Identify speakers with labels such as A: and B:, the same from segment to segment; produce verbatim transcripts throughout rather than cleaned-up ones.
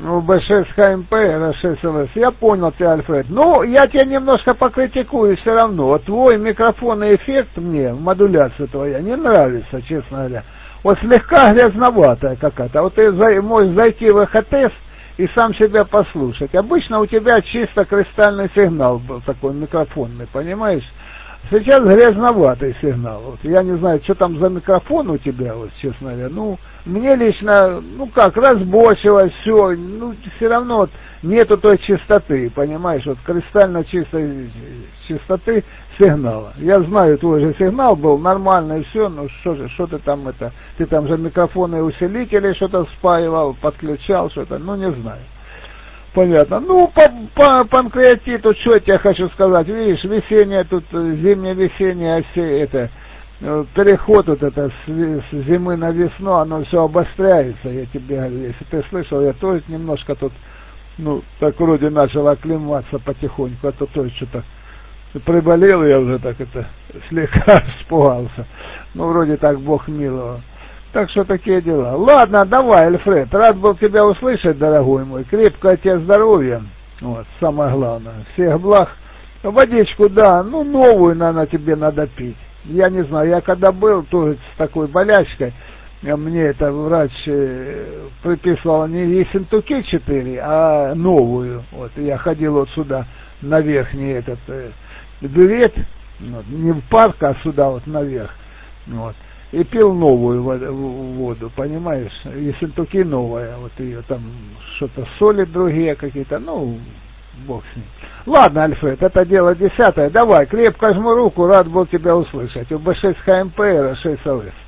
A: Ну, бэ шесть ха эм пэ, эр эс шесть эл эс. Я понял тебя, Альфред. Ну, я тебя немножко покритикую все равно. Вот твой микрофонный эффект мне, модуляция твоя, не нравится, честно говоря. Вот слегка грязноватая какая-то. Вот ты можешь зайти в эхотест и сам себя послушать. Обычно у тебя чисто кристальный сигнал был такой микрофонный, понимаешь? Сейчас грязноватый сигнал. Вот. Я не знаю, что там за микрофон у тебя, вот, честно говоря. Ну, мне лично, ну как, разбочилось все, ну, все равно вот, нету той чистоты, понимаешь, вот кристально чистой чистоты сигнала. Я знаю, твой же сигнал был нормальный, все, ну что же, что ты там это, ты там же микрофоны усилители что-то спаивал, подключал что-то, ну не знаю. Понятно. Ну, по, по панкреатиту, что я тебе хочу сказать, видишь, весеннее тут, зимнее-весеннее, это, переход вот это с, с зимы на весну, оно все обостряется, я тебе говорю, если ты слышал, я тоже немножко тут, ну, так вроде начал оклематься потихоньку, а то тоже что-то приболел, я уже так это, слегка испугался, ну, вроде так, Бог миловал. Так что такие дела. Ладно, давай, Альфред, рад был тебя услышать, дорогой мой. Крепкого тебе здоровья. Вот, самое главное. Всех благ. Водичку, да, ну, новую, наверное, тебе надо пить. Я не знаю, я когда был тоже с такой болячкой, мне это врач приписывал не Ессентуки четыре, а новую. Вот, я ходил вот сюда, на верхний этот бювет, вот, не в парк, а сюда вот наверх. Вот. И пил новую воду, понимаешь, Ессентуки новая, вот ее там что-то соли другие какие-то, ну, бог с ним. Ладно, Альфред, это дело десятое, давай, крепко жму руку, рад был тебя услышать. У бэ шесть ха эм пэ, эр эс шесть эл эс.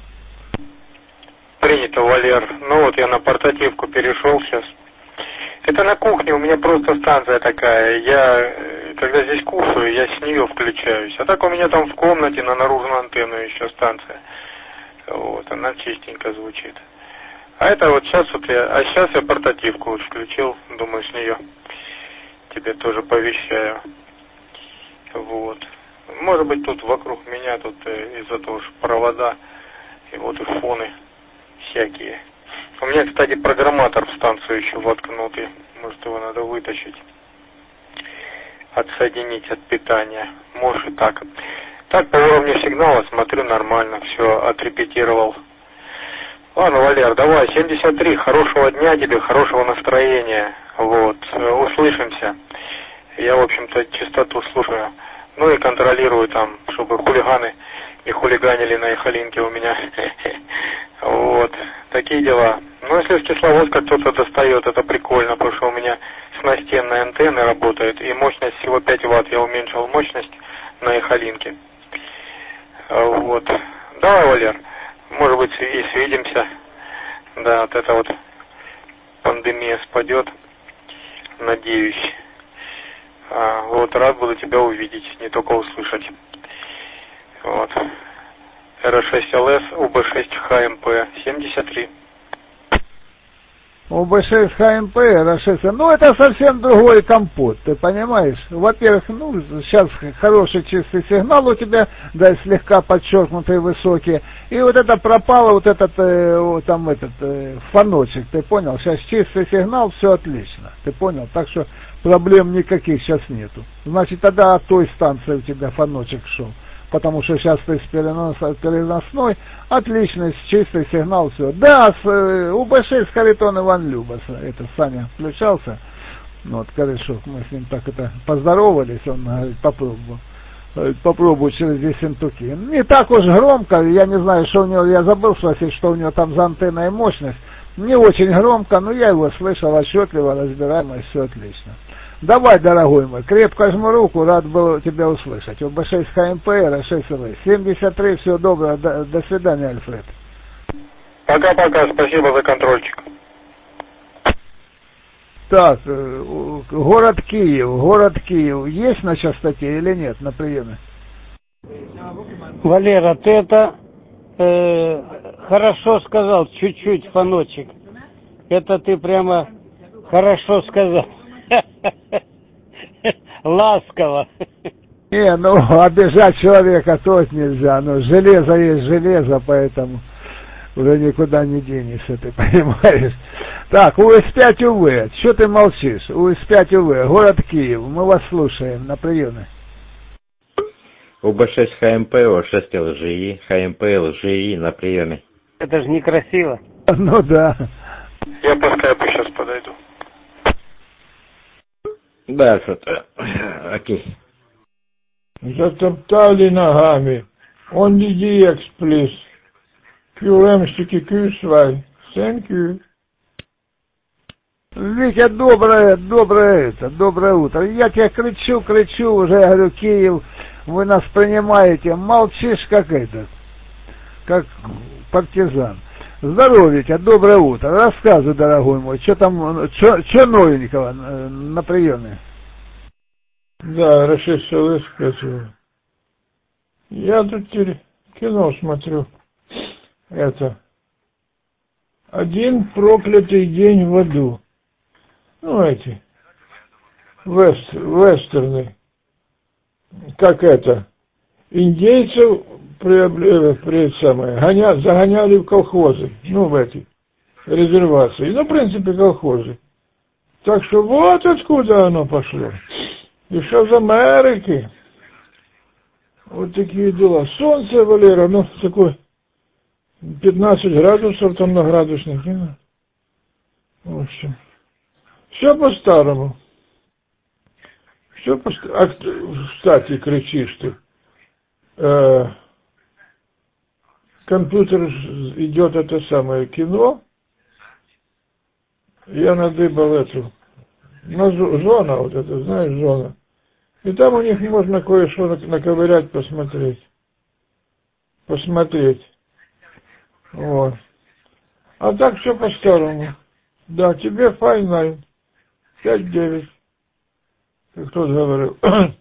B: Принято, Валер. Ну вот я на портативку перешел сейчас. Это на кухне, у меня просто станция такая. Я, когда здесь кушаю, я с нее включаюсь. А так у меня там в комнате на наружную антенну еще станция. Вот, она чистенько звучит. А это вот сейчас вот я, а сейчас я портативку вот включил, думаю, с нее тебе тоже повещаю. Вот. Может быть, тут вокруг меня тут э, из-за того, что провода и вот и фоны всякие. У меня, кстати, программатор в станцию еще воткнутый. Может, его надо вытащить, отсоединить от питания. Может и так. Так, по уровню сигнала, смотрю, нормально, все отрепетировал. Ладно, Валер, давай, семьдесят три, хорошего дня тебе, хорошего настроения. Вот, услышимся. Я, в общем-то, частоту слушаю. Ну и контролирую там, чтобы хулиганы не хулиганили на Эхолинке у меня. Вот, такие дела. Ну, если с Кисловодска кто-то достает, это прикольно, потому что у меня с настенной антенны работает, и мощность всего пять ватт, я уменьшил мощность на Эхолинке. Вот. Давай, Валер, может быть, и свидимся. Да, вот это вот пандемия спадет, надеюсь. А, вот, рад буду тебя увидеть, не только услышать. Вот. эр эс шесть эл эс, у бэ шесть ха эм пэ, семьдесят три.
A: у бэ шесть ха эм пэ, эр эс шесть, ну это совсем другой компот, ты понимаешь? Во-первых, ну сейчас хороший чистый сигнал у тебя, да, слегка подчеркнутый высокий, и вот это пропало, вот этот э, там этот э, фоночек, ты понял? Сейчас чистый сигнал, все отлично, ты понял? Так что проблем никаких сейчас нету. Значит, тогда от той станции у тебя фоночек шел. Потому что сейчас ты с перенос, переносной, отличный, чистый сигнал, все. Да, с э, у бэ шесть Харитон Иван Любас, это Саня включался, вот, корешок, мы с ним так это поздоровались, он говорит, попробую, попробую через Ессентуки. Не так уж громко, я не знаю, что у него, я забыл спросить, что у него там за антенной мощность, не очень громко, но я его слышал отчетливо, разбираемо, все отлично. Давай, дорогой мой, крепко жму руку, рад был тебя услышать. у бэ шесть ха эм пэ, эр эс шесть эл эс, семьдесят три, всего доброго, до, до свидания, Альфред.
B: Пока-пока, спасибо за контрольчик.
A: Так, город Киев, город Киев, есть на частоте или нет на приеме?
C: Валера, ты это э, хорошо сказал, чуть-чуть фоночек. Это ты прямо хорошо сказал. Ласково.
A: Не, ну обижать человека тоже нельзя, но железо есть железо, поэтому Уже никуда не денешься, ты понимаешь. Так, У С пять У В, что ты молчишь? У С пять У В, город Киев, мы вас слушаем на приеме.
D: У Б шесть Х М П, У шесть Л Ж И, Х М П Л Ж И на приеме.
C: Это же некрасиво.
A: Ну да.
B: Я по скайпу сейчас подойду.
D: Да, что-то. Окей.
E: Затоптали ногами. On the D X, please. Q M sticky Q zwei. Thank you.
A: Витя, доброе, доброе это, доброе утро. Я тебе кричу, кричу уже, я говорю, Киев, вы нас принимаете, молчишь как этот, как партизан. Здорово, Витя, доброе утро. Рассказывай, дорогой мой, что там, что новенького на приеме?
E: Да, расширил спрашиваю. Я тут кино смотрю. Это. Один проклятый день в аду. Ну, эти. Вест, вестерны. Как это? Индейцев при, при, самое, гоня, загоняли в колхозы. Ну, в эти резервации. Ну, в принципе, колхозы. Так что вот откуда оно пошло. Еще из Америки. Вот такие дела. Солнце, Валера, ну, такое пятнадцать градусов там на градусник. Ну, в общем. Все по-старому. Все по-старому. А, кстати, кричишь ты. Э, компьютер идет это самое кино. Я надыбал эту. Ну, зона вот это, знаешь, зона. И там у них можно кое-что наковырять, посмотреть. Посмотреть. Вот. А так все по-старому. Да, тебе файн пять девять. Как кто-то говорил.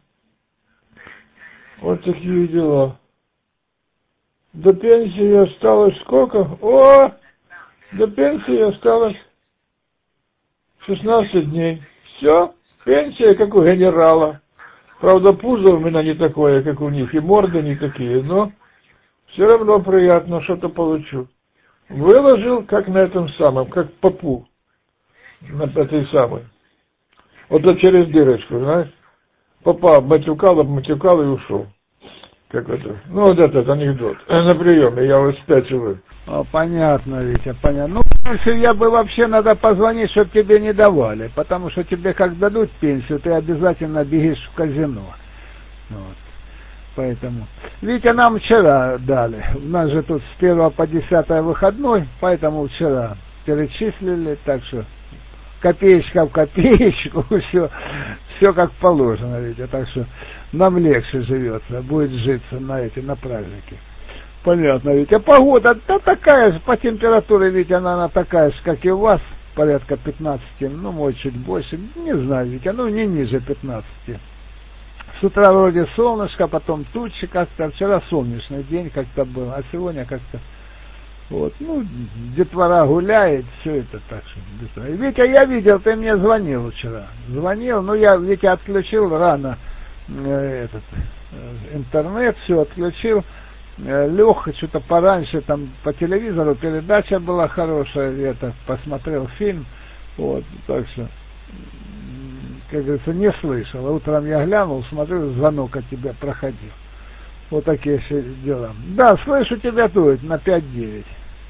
E: Вот такие дела. До пенсии осталось сколько? О! До пенсии осталось шестнадцать дней. Все, пенсия, как у генерала. Правда, пузо у меня не такое, как у них, и морды не такие, но все равно приятно, что-то получу. Выложил, как на этом самом, как попу. На этой самой. Вот это через дырочку, знаешь. Папа обматюкал, обматюкал и ушел. Как это? Ну, вот этот анекдот. На приеме, я вот спятил.
A: О, понятно, Витя, понятно. Ну, я бы вообще надо позвонить, чтобы тебе не давали, потому что тебе как дадут пенсию, ты обязательно бегишь в казино. Вот. Поэтому. Витя, нам вчера дали. У нас же тут с первого по десятое выходной, поэтому вчера перечислили, так что копеечка в копеечку, все, все как положено, Витя, так что нам легче живется, будет житься на эти, на праздники. Понятно, Витя. А погода, да такая же, по температуре, Витя, она, она такая же, как и у вас, порядка пятнадцати, ну, может, чуть больше, не знаю, Витя, ну, не ниже пятнадцати. С утра вроде солнышко, потом тучи как-то, вчера солнечный день как-то был, а сегодня как-то, вот, ну, детвора гуляет, все это так что. Витя, я видел, ты мне звонил вчера, звонил, ну, я, Витя, отключил рано э, этот э, интернет, все отключил, э, лег что-то пораньше, там, по телевизору передача была хорошая, это, посмотрел фильм, вот, так что, как говорится, не слышал. Утром я глянул, смотрю, звонок от тебя проходил. Вот такие все дела. Да, слышу тебя тут на пять девять.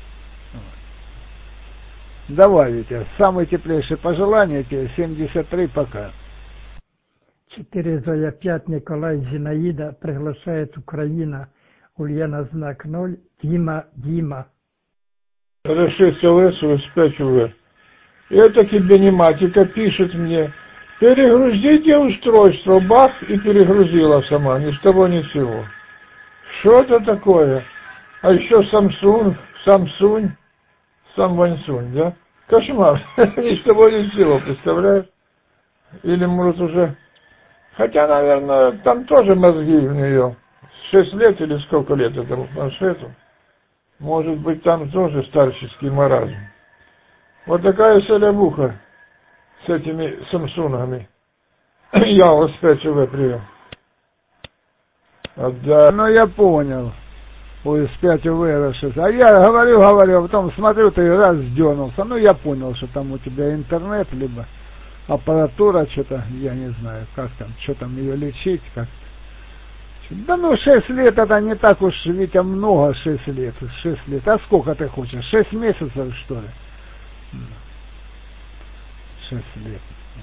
A: Давай, Витя, самые теплейшие пожелания тебе, семьдесят три, пока.
F: четыре Зоя пять, Николай, Зинаида, приглашает Украина, Ульяна знак ноль, Дима, Дима.
E: шесть ЛС, пять УВ. Это кибернематика пишет мне. Перегрузите устройство, бах, и перегрузила сама, ни с того ни с сего. Что это такое? А еще Samsung, Samsung, сам Ваньсунь, да? Кошмар, ни с того ни с сего, представляешь? Или, может, уже... Хотя, наверное, там тоже мозги у нее. Шесть лет или сколько лет этому планшету. Может быть, там тоже старческий маразм. Вот такая солябуха с этими самсунгами. Я вас пять УВ прием. А, да.
A: Ну, я понял. Ой, эс пять у вэ эр шесть. А я говорю, говорю, а потом смотрю, ты раз сдернулся. Ну, я понял, что там у тебя интернет, либо аппаратура, что-то, я не знаю, как там, что там ее лечить, как. Да ну, шесть лет это не так уж, Витя, много, шесть лет, шесть лет. А сколько ты хочешь? шесть месяцев, что ли? шесть лет.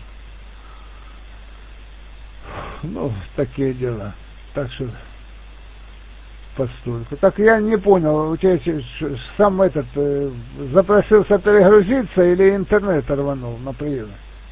A: Ну, такие дела. Так что постольку. Так я не понял, у тебя сам этот э, запросился перегрузиться или интернет рванул на приеме?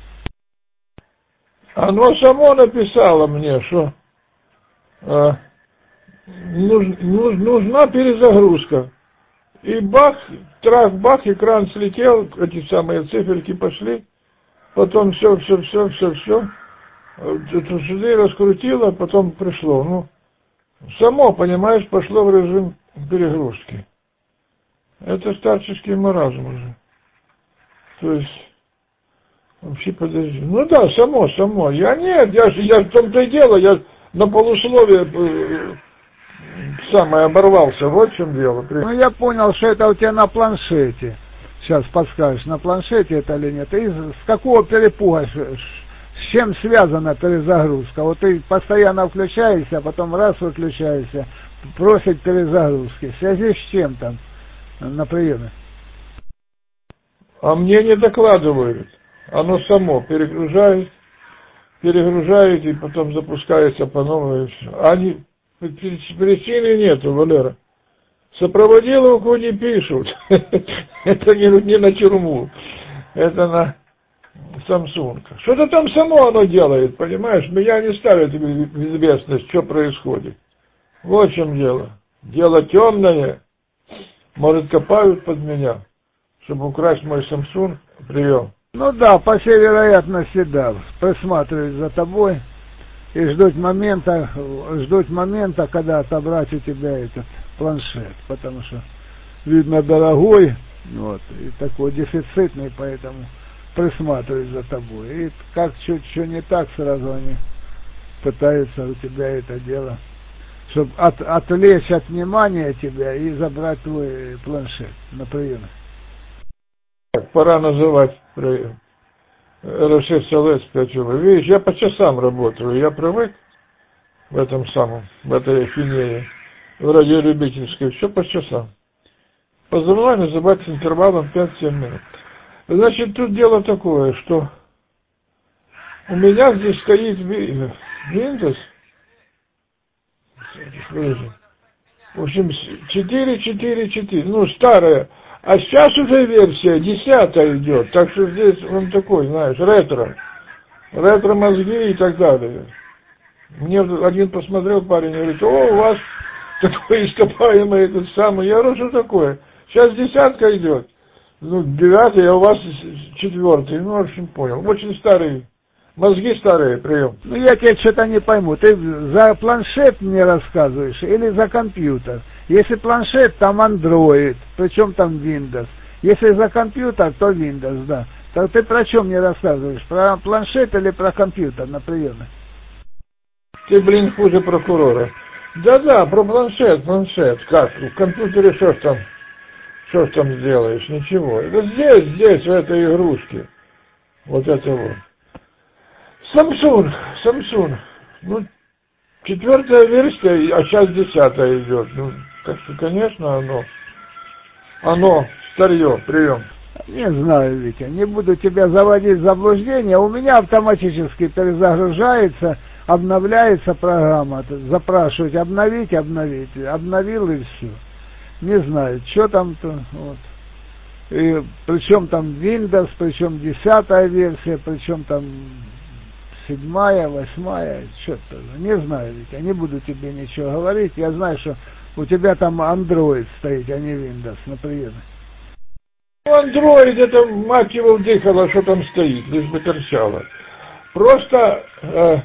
E: Оно само написало мне, что э, нуж, нуж, нужна перезагрузка. И бах, трах, бах, экран слетел, эти самые циферки пошли, потом все, все, все, все, все. Сюда раскрутило, потом пришло. Ну, само, понимаешь, пошло в режим перегрузки. Это старческий маразм уже. То есть, вообще подожди. Ну да, само, само. Я нет, я, я в том-то и дело, я на полусловие э, самое оборвался. Вот в чем дело.
A: Ну я понял, что это у тебя на планшете. Сейчас подскажешь, на планшете это или нет. И с какого перепуга, с чем связана перезагрузка? Вот ты постоянно включаешься, а потом раз выключаешься, просит перезагрузки. В связи с чем там на приеме?
E: А мне не докладывают. Оно само перегружает, перегружает и потом запускается по новой. Они, причины нету, Валера. Сопроводиловку не пишут. Это не на тюрьму. Это на Samsung. Что-то там само оно делает, понимаешь? Меня не ставят в известность, что происходит. Вот в чем дело. Дело темное. Может, копают под меня, чтобы украсть мой Samsung. Прием.
A: Ну да, по всей вероятности, да. Присматривать за тобой и ждать момента, ждать момента, когда отобрать у тебя этот планшет. Потому что, видно, дорогой, вот, и такой дефицитный, поэтому присматривать за тобой. И как что не так, сразу они пытаются у тебя это дело, чтобы от, отвлечь от внимания тебя и забрать твой планшет на приеме.
E: Пора называть прием. эр шесть эл эс пять. Видишь, я по часам работаю, я привык в этом самом, в этой ахинее, в радиолюбительской, все по часам. Позывной называть с интервалом пять-семь минут. Значит, тут дело такое, что у меня здесь стоит Windows, в общем, четыре четыре четыре, ну, старая. А сейчас уже версия десятая идет, так что здесь он такой, знаешь, ретро. Ретро-мозги и так далее. Мне один посмотрел парень и говорит: о, у вас такой ископаемый этот самый. Я говорю: что такое? Сейчас десятка идет. Ну, девятый, а у вас четвертый. Ну, в общем, понял. Очень старый. Мозги старые, прием.
A: Ну, я тебе что-то не пойму. Ты за планшет мне рассказываешь или за компьютер? Если планшет, там Android, причем там Windows. Если за компьютер, то Windows, да. Так ты про что мне рассказываешь? Про планшет или про компьютер на приеме?
E: Ты, блин, хуже прокурора. Да-да, про планшет, планшет. Как? В компьютере что ж там, что ж там сделаешь? Ничего. Это здесь, здесь, в этой игрушке. Вот это вот. Samsung, Samsung. Ну, четвертая версия, а сейчас десятая идет. Ну, так что, конечно, оно, оно, старье, прием.
A: Не знаю, Витя, не буду тебя заводить в заблуждение. У меня автоматически перезагружается, обновляется программа. Запрашивать обновить, обновить. Обновил и все. Не знаю, что там-то. Вот. И причем там Windows, причем десятая версия, причем там седьмая, восьмая, что-то. Не знаю, Витя, не буду тебе ничего говорить. Я знаю, что у тебя там Android стоит, а не Windows на приеме.
E: Android, это, мать его, вдыхало, что там стоит, лишь бы торчало. Просто э,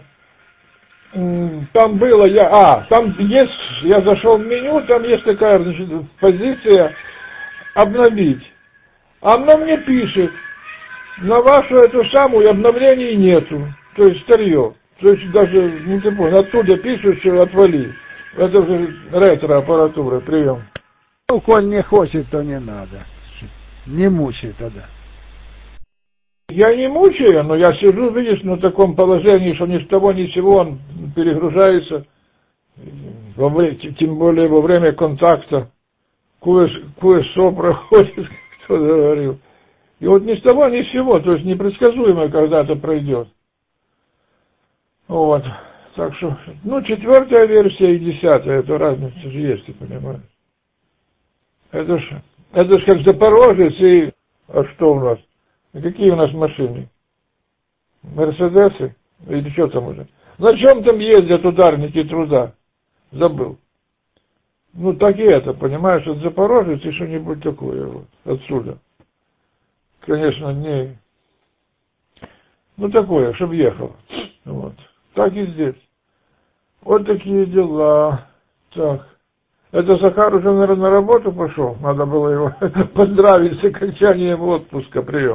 E: там было, я, а, там есть, я зашел в меню, там есть такая, значит, позиция обновить. А она мне пишет: на вашу эту самую обновлений нету, то есть старье. То есть даже, ну ты понял, оттуда пишут, что отвали. Это же ретро-аппаратура, прием.
A: Ну, коль не хочет, то не надо. Не мучай тогда.
E: Я не мучаю, но я сижу, видишь, на таком положении, что ни с того ни с сего он перегружается, во время, тем более во время контакта. Кое-что проходит, кто говорил. И вот ни с того ни с сего, то есть непредсказуемо когда-то пройдет. Вот. Так что, ну, четвертая версия и десятая, это разница же есть, ты понимаешь. Это ж, это ж как Запорожец и... А что у нас? Какие у нас машины? Мерседесы? Или что там уже? На чем там ездят ударники труда? Забыл. Ну, так и это, понимаешь, от Запорожец и что-нибудь такое вот, отсюда. Конечно, не... Ну, такое, чтобы ехал. Вот. Так и здесь. Вот такие дела. Так. Это Захар уже, наверное, на работу пошел. Надо было его поздравить с окончанием отпуска. Прием.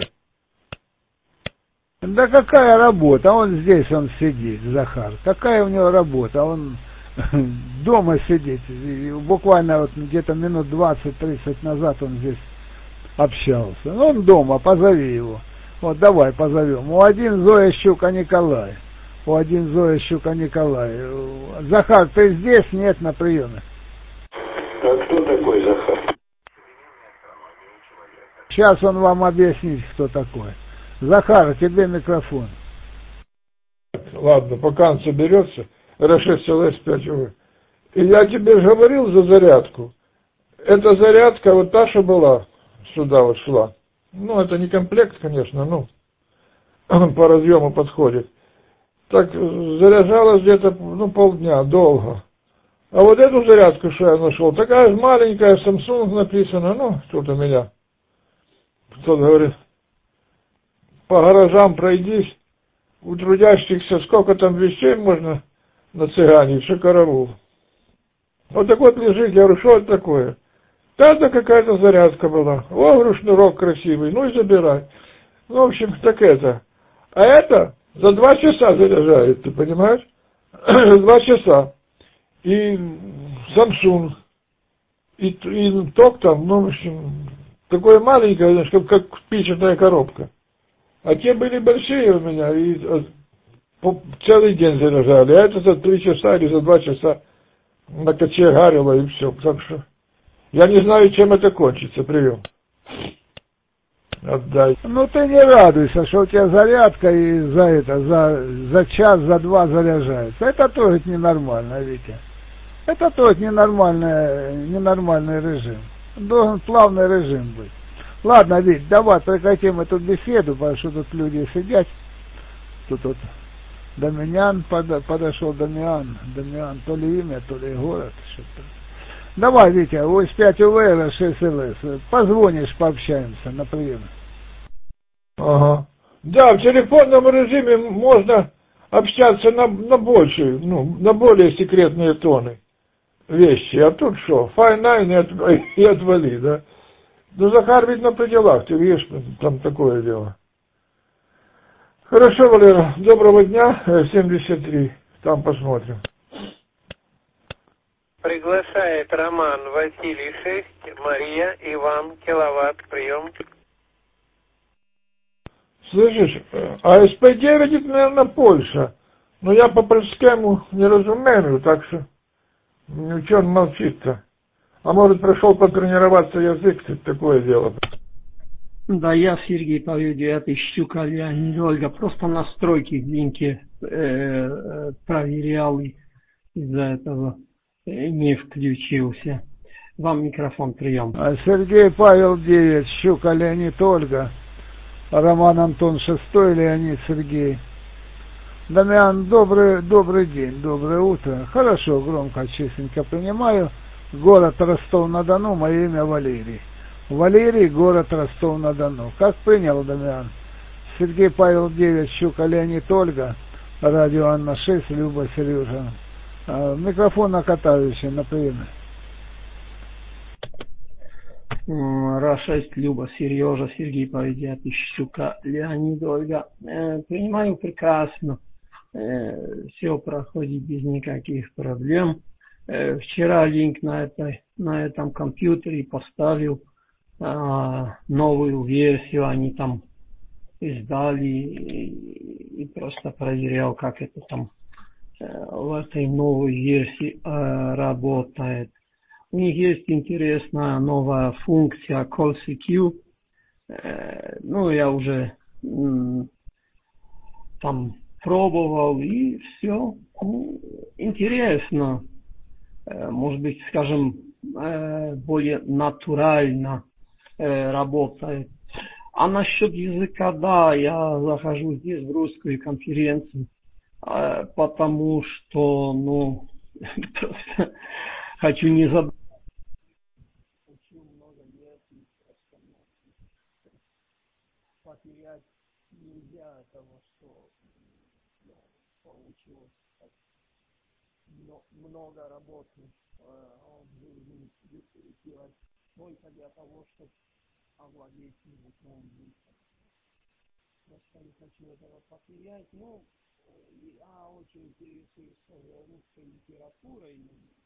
A: Да какая работа? Он здесь, он сидит, Захар. Какая у него работа? Он дома сидит. И буквально вот где-то минут двадцать-тридцать назад он здесь общался. Ну, он дома, позови его. Вот давай позовем. У один Зоя Щука Николай. У один Зоя Щука Николай. Захар, ты здесь? Нет, на приеме.
G: А кто такой Захар?
A: Сейчас он вам объяснит, кто такой. Захар, тебе микрофон.
E: Ладно, пока он соберется, эр шесть эл эс пять вэ. И я тебе же говорил за зарядку. Эта зарядка, вот та, что была, сюда вот шла. Ну, это не комплект, конечно, ну, по разъему подходит. Так заряжалась где-то, ну, полдня, долго. А вот эту зарядку, что я нашел, такая же маленькая, Samsung написано, ну, тут у меня. Кто-то говорит, по гаражам пройдись, у трудящихся сколько там вещей можно нацыганить, что караул. Вот так вот лежит, я говорю, что это такое? Да-то какая-то зарядка была. О, говорю, шнурок красивый, ну и забирай. Ну, в общем, так это. А это за два часа заряжает, ты понимаешь? За два часа. И Samsung, и, и ток там, ну, в общем, такое маленькое, знаешь, как, как спичечная коробка. А те были большие у меня, и по, целый день заряжали. А это за три часа или за два часа накочегарило, и все. Так что я не знаю, чем это кончится. Прием. Отдай.
A: Ну ты не радуйся, что у тебя зарядка и за это, за, за час, за два заряжается. Это тоже ненормально, Витя. Это тоже ненормальный, ненормальный режим. Должен плавный режим быть. Ладно, Вить, давай прекратим эту беседу, потому что тут люди сидят. Тут вот Дамиан под, подошел, Дамиан, Дамиан, то ли имя, то ли город, что-то. Давай, Витя, ось пять УВ, эр шесть эл эс, позвонишь, пообщаемся на приеме.
E: Ага. Да, в телефонном режиме можно общаться на, на большие, ну, на более секретные тоны вещи. А тут что, фай-найн и, от, и отвали, да? Ну, Захар ведь на пределах, ты видишь, там такое дело. Хорошо, Валера, доброго дня, семьдесят три, там посмотрим.
C: Приглашает Роман Василий шесть, Мария, Иван, киловатт, прием.
E: Слышишь, а эс пэ девять это, наверное, Польша. Но я по польскому не разумею, так что ничего он молчит-то. А может, пришел потренироваться язык, это такое дело.
H: Да, я Сергей Павел девятый, Щука, Леонид, Ольга. Просто настройки в линке э, проверял и из-за этого не включился. Вам микрофон, прием.
A: Сергей Павел девять, Щука, Леонид, Ольга. Роман Антон шестой, Леонид Сергей. Дамиан, добрый, добрый день, доброе утро. Хорошо, громко, честненько принимаю. Город Ростов-на-Дону, мое имя Валерий. Валерий, город Ростов-на-Дону. Как принял, Дамиан? Сергей Павел девять, Щука, Леонид, Ольга. Радио Анна шесть, Люба, Сережа. Микрофон на Катавиче, на приеме.
H: ра шесть, Люба, Сережа, Сергей Павел девятый, Щука, Леонид, Ольга. Э, принимаю прекрасно. Э, все проходит без никаких проблем. э, вчера линк на, этой, на этом компьютере поставил э, новую версию, они там издали и, и просто проверял, как это там э, в этой новой версии э, работает. У них есть интересная новая функция Call Secure. Э, ну, я уже м, там пробовал и все. Ну, интересно. Э, может быть, скажем, э, более натурально э, работает. А насчет языка, да, я захожу здесь в русскую конференцию, э, потому что, ну, просто хочу не забыть. Учил много лет и просто потерять нельзя того, что ну, получилось так, но, много работы э, в жизни делать только для того, чтобы овладеть языком. Просто не хочу этого потерять. Ну, я очень интересуюсь русской литературой.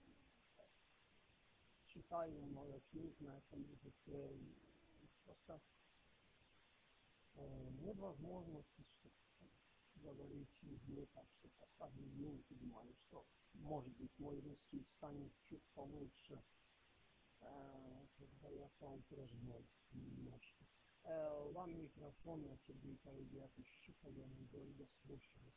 H: Читаю много книг на этом языке. Просто э, нет возможности говорить язык, так что последний день понимаю, что может быть мой русский станет чуть получше, э, когда я поупражняюсь немножко. Э, вам микрофон, я Сергей Павел, Щукален, долго слушаю.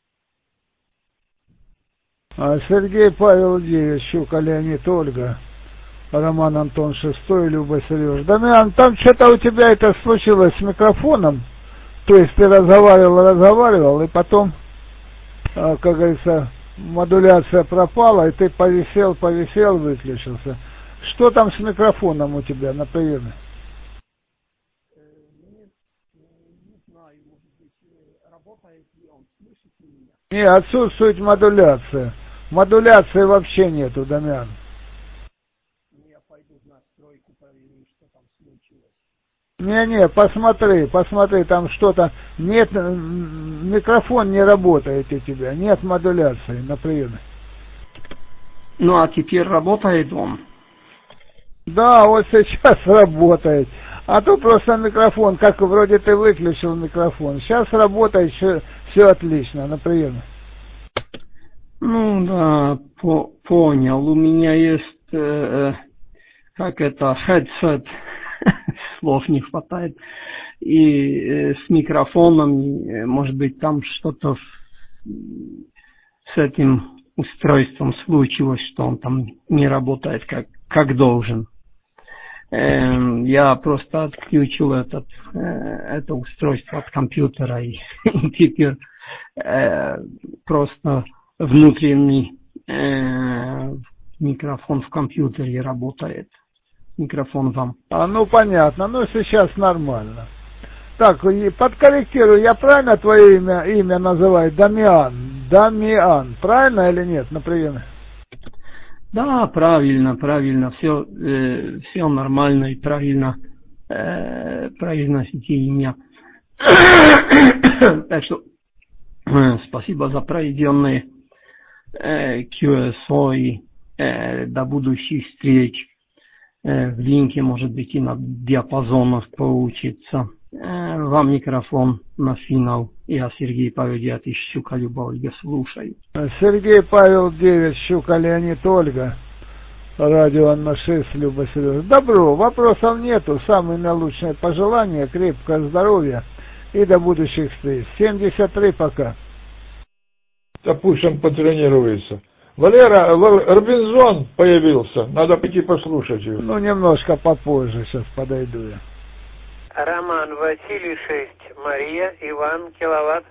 A: А Сергей Павел девять, Щука Леонид Ольга, Роман Антон шестой, Люба Сереж. Дамиан, там что-то у тебя это случилось с микрофоном, то есть ты разговаривал, разговаривал, и потом, как говорится, модуляция пропала, и ты повисел, повисел, выключился. Что там с микрофоном у тебя на приеме? Не, отсутствует модуляция. Модуляции вообще нету, Дамиан.
H: Я пойду в настройку, проверю, что там случилось.
A: Не-не, посмотри, посмотри, там что-то... Нет, микрофон не работает у тебя, нет модуляции на приеме.
H: Ну, а теперь работает он?
A: Да, вот сейчас работает. А то просто микрофон, как вроде ты выключил микрофон. Сейчас работает, все, все отлично на приеме.
H: Ну да, по понял. У меня есть, э, как это, headset, слов не хватает. И э, с микрофоном, э, может быть, там что-то с этим устройством случилось, что он там не работает как, как должен. Э, я просто отключил этот, э, это устройство от компьютера, и теперь э, просто внутренний э, микрофон в компьютере работает. Микрофон вам.
A: А, ну понятно, ну сейчас нормально. Так, подкорректирую, я правильно твое имя, имя называю? Дамиан. Дамиан. Правильно или нет на приеме?
H: Да, правильно, правильно. Все, э, все нормально и правильно э, произносите имя. Так что э, спасибо за проведенные э, кью эс о и э, до будущих встреч. Э, в линке, может быть, и на диапазонах получится. Э, вам микрофон на финал. Я Сергей Павел девять, Щука Люба Ольга, слушаю.
A: Сергей Павел девять, Щука Леонид Ольга, радио Анна шесть, Люба Сереж. Добро, вопросов нету. Самые наилучшие пожелания, крепкого здоровья и до будущих встреч. семьдесят три пока.
E: Да пусть он потренируется. Валера, Робинзон появился, надо пойти послушать его.
A: Ну, немножко попозже, сейчас подойду я.
I: Роман Василий шесть, Мария, Иван, Киловатт.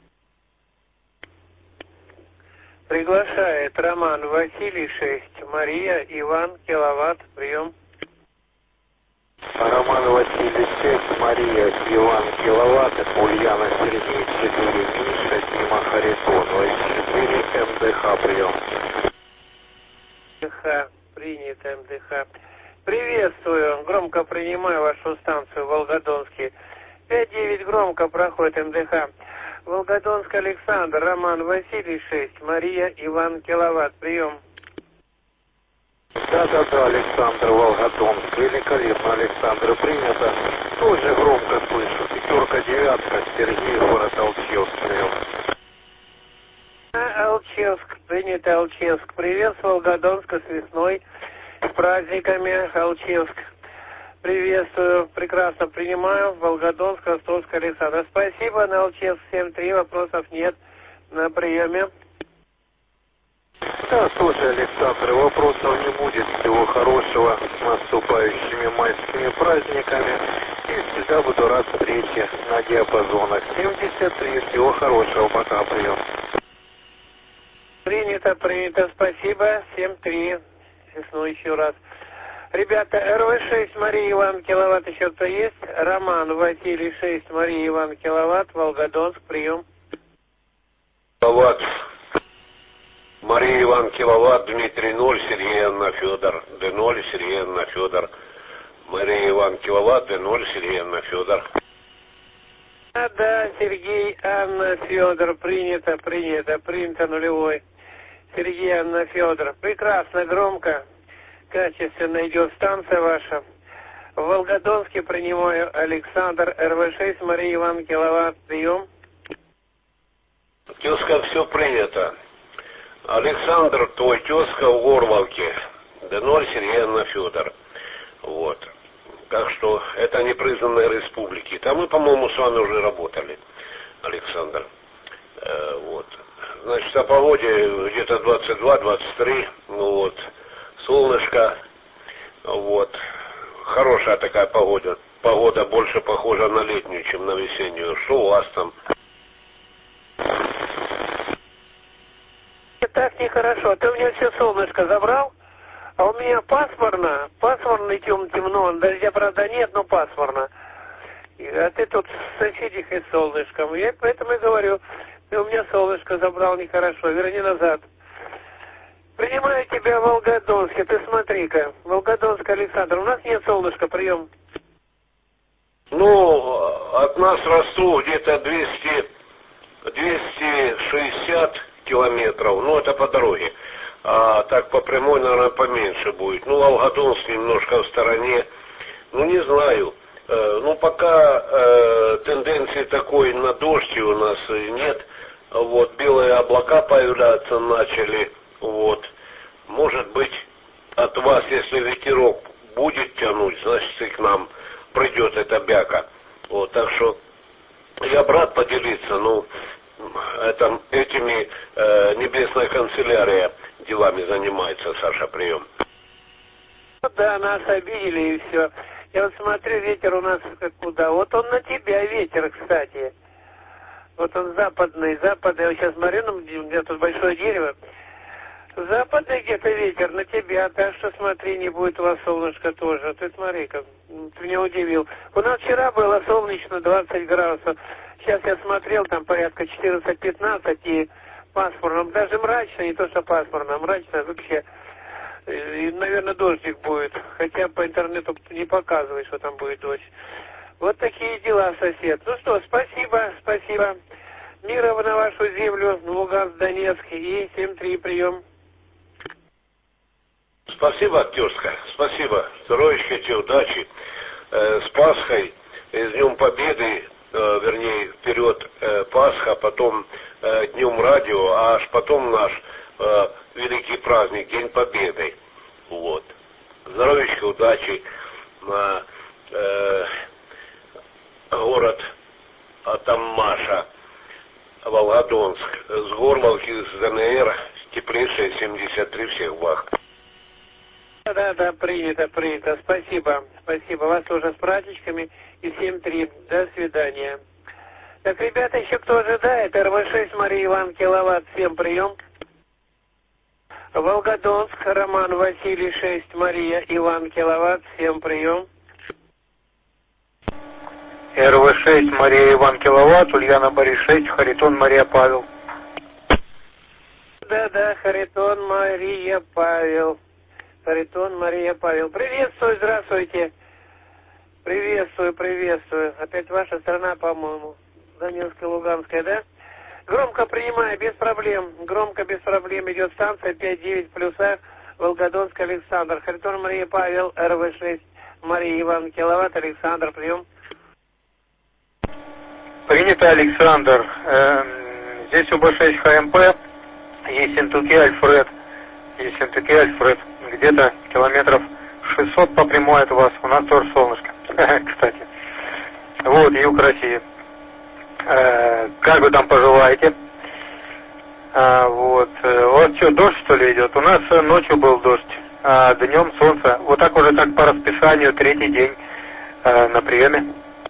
I: Приглашает Роман Василий шесть, Мария, Иван, Киловатт, прием.
G: Роман Василий шесть, Мария, Иван, Киловатт, Ульяна Сергей четыре, Миша, Дима Харитон, четыре, эм дэ ха, прием.
I: эм дэ ха, принят эм дэ ха. Приветствую, громко принимаю вашу станцию Волгодонский. пять девять громко проходит эм дэ ха. Волгодонск Александр, Роман Василий шесть, Мария, Иван, Киловатт, прием.
G: Да-да-да, Александр, Волгодонск. Великолепно, Александр, принято. Тоже громко слышу. Пятерка, девятка, Сергей, город Алчевск.
I: Алчевск, принято, Алчевск. Привет с Волгодонска, с весной, с праздниками, Алчевск. Приветствую, прекрасно принимаю. Волгодонск, Ростовск, Александр. Спасибо, на Алчевск семь три, вопросов нет на приеме.
G: Да, слушай, Александр, вопросов не будет. Всего хорошего с наступающими майскими праздниками. И всегда буду рад встрече на диапазонах. семьдесят три, всего хорошего, пока, прием.
I: Принято, принято, спасибо, семь три. Весну еще раз. Ребята, эр вэ шесть, Мария Иван, киловатт, еще кто есть? Роман, Василий, шесть, Мария Иван, киловатт, Волгодонск, прием.
J: Киловатт. Мария Иван, киловатт, Дмитрий, ноль, Сергей, Анна, Федор. Д ноль, Сергей, Анна, Федор. Мария Иван, киловатт, Д ноль, Сергей, Анна, Федор.
I: А, да, Сергей, Анна, Федор, принято, принято, принято нулевой. Сергей, Анна, Федор. Прекрасно, громко, качественно идет станция ваша. В Волгодонске принимаю Александр, эр вэ шесть, Мария Иван, киловатт, прием.
J: Тезка, все принято. Александр, твой тезка в Горловке. Д ноль, Сергей, Анна, Федор. Вот. Так что это непризнанные республики. Там мы, по-моему, с вами уже работали, Александр. Э, вот. Значит, о погоде где-то двадцать два двадцать три. Ну вот. Солнышко. Вот. Хорошая такая погода. Погода больше похожа на летнюю, чем на весеннюю. Что у вас там?
I: Так нехорошо. Ты у меня все солнышко забрал, а у меня пасмурно, пасмурно и тем, темно. Дождя, правда, нет, но пасмурно. И, а ты тут в соседях и солнышком. Я поэтому и говорю, ты у меня солнышко забрал нехорошо, верни назад. Принимаю тебя в Волгодонске, ты смотри-ка. Волгодонск, Александр, у нас нет солнышка, прием.
J: Ну, от нас Ростов где-то двести, двести шестьдесят километров, ну это по дороге. А так по прямой, наверное, поменьше будет. Ну, Волгодонск немножко в стороне. Ну, не знаю. Э, ну, пока э, тенденции такой на дождь у нас нет. Вот, белые облака появляться начали. Вот. Может быть, от вас, если ветерок будет тянуть, значит, и к нам придет эта бяка. Вот, так что я бы рад поделиться, ну, это, этими э, небесная канцелярия делами занимается, Саша, прием.
I: Да, нас обидели и все. Я вот смотрю, ветер у нас как куда. Вот он на тебя ветер, кстати. Вот он западный, западный. Я сейчас смотрю, ну, где тут большое дерево. Западный где-то ветер на тебя, так что смотри, не будет у вас солнышко тоже. Ты смотри, как ты меня удивил. У нас вчера было солнечно двадцать градусов. Сейчас я смотрел, там порядка четырнадцать-пятнадцать и пасмурно. Даже мрачно, не то что пасмурно, а мрачно вообще. И, наверное, дождик будет. Хотя по интернету не показывает, что там будет дождь. Вот такие дела, сосед. Ну что, спасибо, спасибо. Мира на вашу землю, Луганск, Донецк и семь три, прием.
J: Спасибо, тезка, спасибо. Здоровечка тебе, удачи. Э, с Пасхой, с Днем Победы, э, вернее, вперед э, Пасха, потом э, Днем Радио, а аж потом наш э, великий праздник, День Победы. Вот. Здоровечка, удачи. На э, город, а там Маша, Волгодонск, с Горловки, с ДНР, теплейшая семьдесят три, всех благ.
I: Да, да, принято, принято. Спасибо, спасибо. Вас тоже с праздничками и семь три. До свидания. Так, ребята, еще кто ожидает? эр вэ шесть, Мария Иван, киловатт, всем прием. Волгодонск, Роман, Василий, шесть, Мария Иван, киловатт, всем прием.
B: эр вэ шесть, Мария Иван, киловатт, Ульяна, Борис, шесть, Харитон, Мария, Павел.
I: Да, да, Харитон, Мария, Павел. Харитон, Мария, Павел. Приветствую, здравствуйте. Приветствую, приветствую. Опять ваша страна, по-моему. Донецкая, Луганская, да? Громко принимаю, без проблем. Громко, без проблем идет станция пять девять плюса. Волгодонск Александр. Харитон Мария Павел, эр вэ шесть, Мария Иван, киловатт, Александр, прием.
B: Принято, Александр. Эм, здесь у бэ шесть ха эм пэ, Ессентуки, Альфред. Ессентуки, Альфред. Где-то километров шестьсот по прямой от вас. У нас тоже солнышко, кстати. Вот, юг России. Э, как вы там поживаете? А, вот. У вас что, дождь, что ли, идет? У нас ночью был дождь, а днем солнце. Вот так уже так по расписанию, третий день э, на приеме.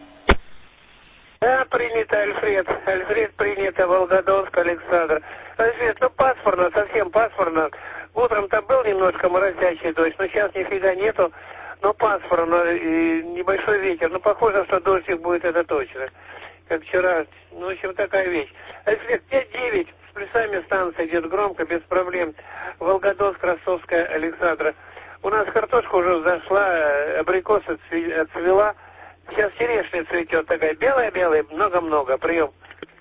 I: Да, принято, Альфред. Альфред, принято, Волгодонск, Александр. Альфред, ну пасмурно, совсем пасмурно. Утром-то был немножко моросящий дождь, но сейчас нифига нету. Но пасмурно, и небольшой ветер. Ну, похоже, что дождик будет, это точно. Как вчера. Ну, в общем, такая вещь. Альфред, пять девять. С плюсами станция идет громко, без проблем. Волгодонск, Ростовская, Александра. У нас картошка уже взошла, абрикосы отцвела. Сейчас черешня цветет такая, белая-белая, много-много, прием.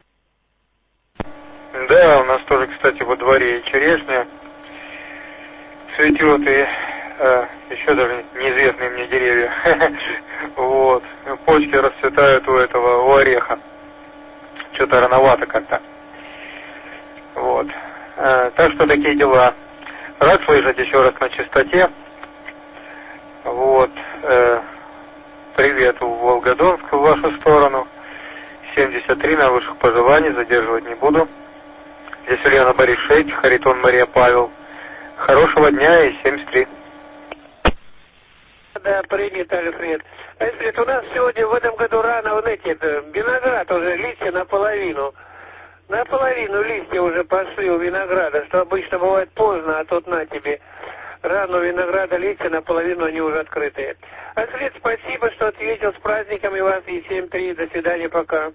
B: Да, у нас тоже, кстати, во дворе черешня цветет, и э, еще даже неизвестные мне деревья. Вот. Почки расцветают у этого, у ореха. Что-то рановато как-то. Вот. Э, так что такие дела. Рад слышать еще раз на частоте. Вот. Э, Привет в Волгодонск в вашу сторону. семьдесят три на высших пожеланий, задерживать не буду. Здесь Ульяна Борис шесть, Харитон Мария Павел. Хорошего дня и семьдесят три.
I: Да, принято, Альфред. Альфред, у нас сегодня в этом году рано, вот эти, виноград уже, листья наполовину. Наполовину листья уже пошли у винограда, что обычно бывает поздно, а тут на тебе. Рано у винограда листья, наполовину они уже открытые. Альфред, спасибо, что ответил, с праздниками вас, и семь три, до свидания, пока.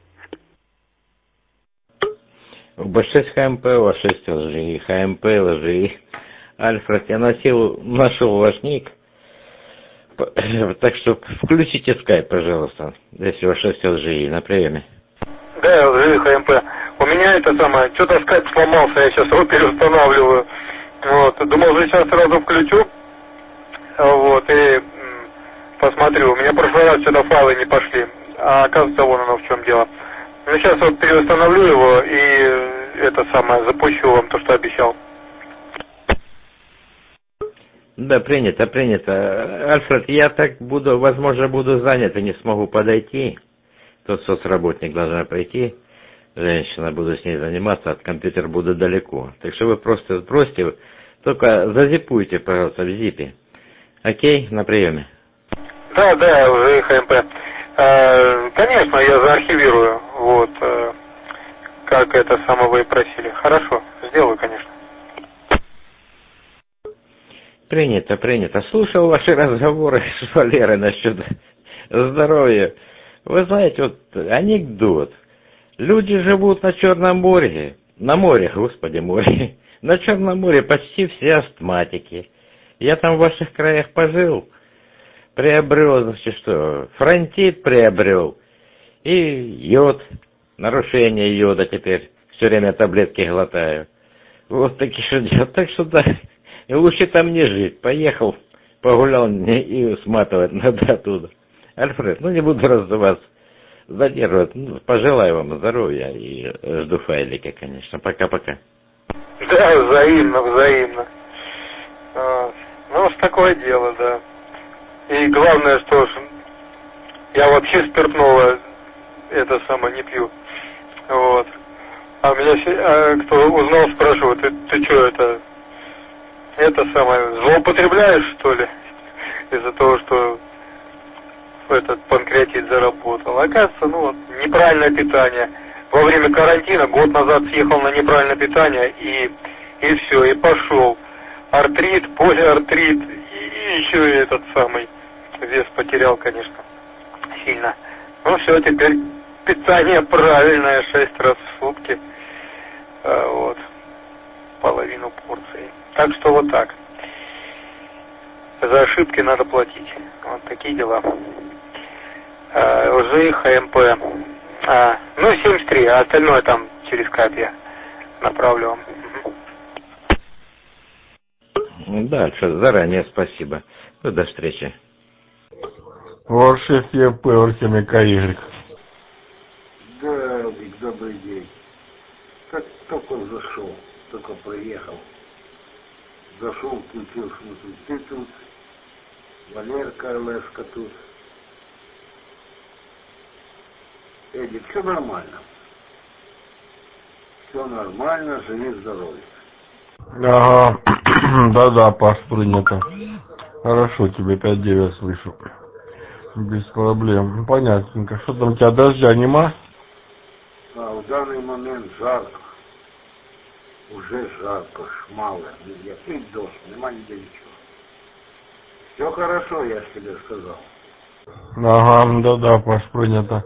D: У бэ шесть ха эм пэ, у шесть ЛЖИ, ха эм пэ, ЛЖИ. Альфред, я носил, нашел ваш ник. Так что включите скайп, пожалуйста, если у шесть ЛЖИ на приеме.
B: Да, ЛЖИ, ха эм пэ. У меня это самое, что-то скайп сломался, я сейчас его переустанавливаю. Вот, думал, что сейчас сразу включу. Вот, и посмотрю. У меня в прошлый раз что-то файлы не пошли. А оказывается, вон оно в чем дело. Ну, сейчас вот переустановлю его и это самое, запущу вам то, что обещал.
D: Да, принято, принято. Альфред, я так буду, возможно, буду занят и не смогу подойти. Тот соцработник должна прийти. Женщина, буду с ней заниматься, от компьютера буду далеко. Так что вы просто сбросьте, только зазипуйте, пожалуйста, в зипе. Окей, на приеме.
B: Да, да, уже ха эм пэ. Э, конечно, я заархивирую, вот, э, как это самое вы и просили. Хорошо, сделаю, конечно.
D: Принято, принято. Слушал ваши разговоры с Валерой насчет здоровья. Вы знаете, вот анекдот. Люди живут на Черном море, на море, господи, море. На Черном море почти все астматики. Я там в ваших краях пожил, приобрел, значит, что, фронтит приобрел, и йод, нарушение йода теперь, все время таблетки глотаю. Вот такие что делать. Так что да, лучше там не жить. Поехал, погулял и сматывать надо оттуда. Альфред, ну не буду раздаваться. Задерживать. Ну, пожелаю вам здоровья и жду файлики, конечно. Пока-пока.
B: Да, взаимно, взаимно. А, ну, уж такое дело, да. И главное, что ж, я вообще спиртного это самое не пью. Вот. А меня все, а кто узнал, спрашивает, ты, ты что это, это самое, злоупотребляешь, что ли? Из-за того, что этот панкреатит заработал. Оказывается, ну вот, неправильное питание. Во время карантина год назад съехал на неправильное питание и, и все, и пошел. Артрит, полиартрит, и, и еще и этот самый вес потерял, конечно, сильно. Ну все, теперь питание правильное, шесть раз в сутки. А, вот. Половину порции. Так что вот так. За ошибки надо платить. Вот такие дела. А, ЛЖИ, ха эм пэ. А, ну, семьдесят три, а остальное там через скайп я направлю вам.
D: Дальше, заранее спасибо. Ну, до встречи.
K: Варшев ЕП, Архимик Y.
L: Да, Вик, добрый день. Как только зашел, только приехал. Зашел, включил, смотрю, ты тут, Валерка, Леска тут. Эдик, все нормально. Все нормально, живи, здоровье.
K: Ага, да-да, Паш, принято. Хорошо, тебе пять девять слышу. Без проблем. Ну, понятненько. Что там у тебя, дождя нема?
L: А в данный момент жарко. Уже жарко, шмало. Який дождь, нема нигде ничего. Все хорошо, я тебе сказал.
K: Ага, да-да, Паш, принято.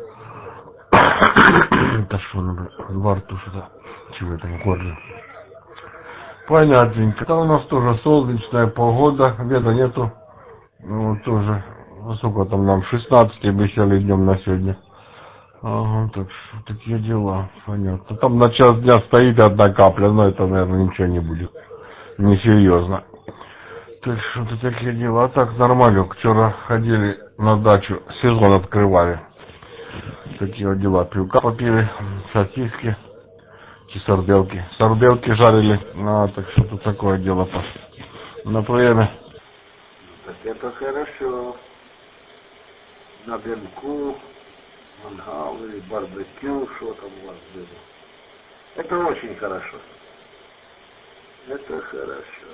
K: Это что, во рту что-то? Чего это в горле? Понятненько. Там у нас тоже солнечная погода, ветра нету. Ну, вот тоже. Сколько там нам? шестнадцать обещали днем на сегодня. Ага, так что такие дела. Понятно. Там на час дня стоит одна капля, но это, наверное, ничего не будет. Несерьезно. Так что такие дела. А так, нормалек. Вчера ходили на дачу, сезон открывали. Такие вот дела. Пивка попили, сосиски, сарделки. Сарделки жарили. А, так что тут такое дело, Паш. На время.
L: Так это хорошо. На дымку, мангал или барбекю, что там у вас было. Это очень хорошо. Это хорошо.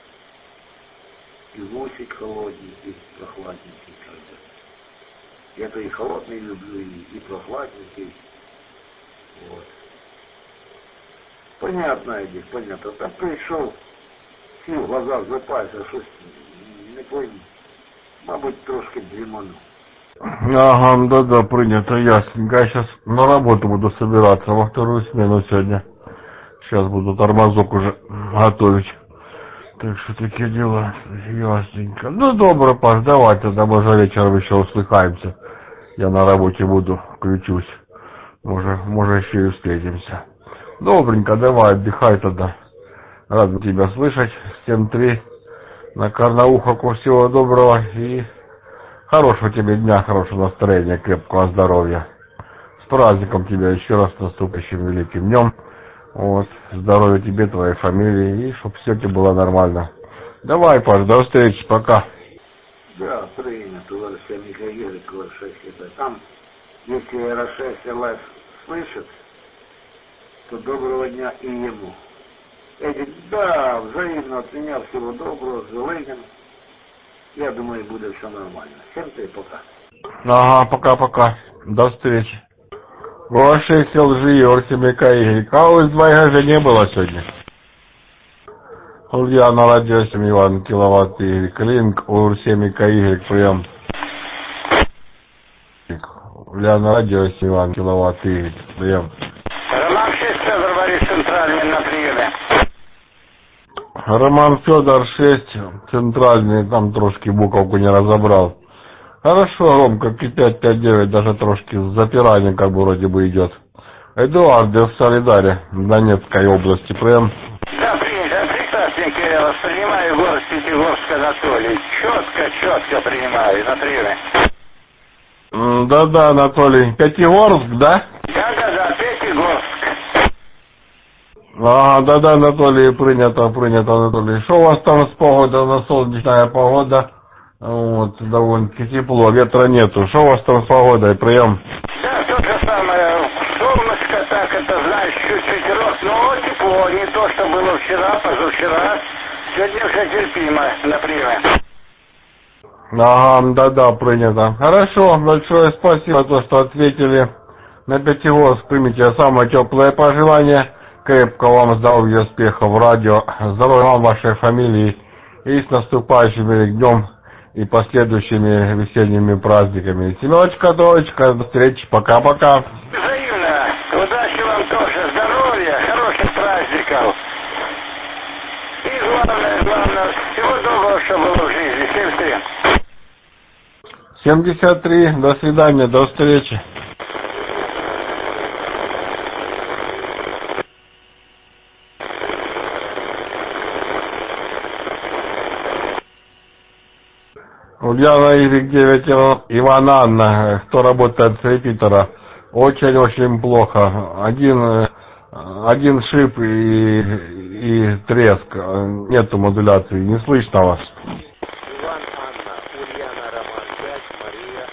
L: И мусик холодненький, прохладненький. Я-то и холодный люблю, и, и прохладненький. Вот. Понятно, Эдик, понятно. Так пришел, сил в глазах запався, щось не пойму. Мабуть, трошки дріману.
K: Ага, да-да, принято, ясненько. Я сейчас на работу буду собираться, во вторую смену сегодня. Сейчас буду тормозок уже готовить. Так что такие дела, ясненько. Ну, добро, Паш, давай тогда, может, вечером еще услыхаемся. Я на работе буду, включусь. Может, может, еще и встретимся. Добренько, давай, отдыхай тогда. Рад тебя слышать. семь три. На Карнауховку всего доброго и хорошего тебе дня, хорошего настроения, крепкого здоровья. С праздником тебя еще раз, с наступающим великим днем. Вот, здоровья тебе, твоей фамилии, и чтоб все тебе было нормально. Давай, Паш, до встречи, пока.
L: Да, принято, Арсений Михаилович, эр шесть. Там, если эр шесть ЛС слышит, то доброго дня и ему. Эдик, да, взаимно от меня всего доброго, Зеленин. Я думаю, будет все нормально. Всем ты пока.
K: Ага, пока-пока. До встречи. Ваши селжи, Архимика Y. А у двоих же не было сегодня. Я на радио семь Иван киловатт Y. Клинк у Архимика Y прием. Я на радио семь Иван киловатт Y. Прием.
M: Роман шесть, Федор Борис, центральный на приеме.
K: Роман Федор шесть, центральный, там трошки буковку не разобрал. Хорошо, Ромка, пять пять девять, даже трошки с запиранием как бы вроде бы идет. Эдуард, в Солидаре, Донецкой области, прям.
M: Да, принято, прекрасненько, я вас принимаю, город Пятигорск, Анатолий. Четко, четко принимаю, на приеме.
K: Да-да, Анатолий, Пятигорск, да?
M: Да-да-да, Пятигорск.
K: А, да-да, Анатолий, принято, принято, Анатолий. Что у вас там с погодой? У нас солнечная погода. Вот, довольно-таки тепло, ветра нету. Что у вас там с погодой? Прием.
M: Да, то же самое. Солнышко так, это, знаешь, чуть-чуть рос, но тепло. Не то, что было вчера, позавчера. Сегодня уже терпимо на приеме.
K: Ага, да-да, принято. Хорошо, большое спасибо за то, что ответили на Пятигорск. Примите самое теплое пожелание. Крепкого вам здоровья, успехов в радио. Здоровья вам, вашей фамилии. И с наступающим днем и последующими весенними праздниками. Семерочка, троечка, до встречи, пока-пока.
M: Взаимно. Удачи вам тоже, здоровья, хороших праздников. И главное, главное, всего доброго, что было в жизни. семьдесят три.
K: семьдесят три, до свидания, до встречи. Ульяна Y девять Иван Анна, кто работает с репетитора, очень-очень плохо. Один, один шип и, и треск, нету модуляции, не слышно вас.
N: Иван Анна, Ульяна Роман пять, Мария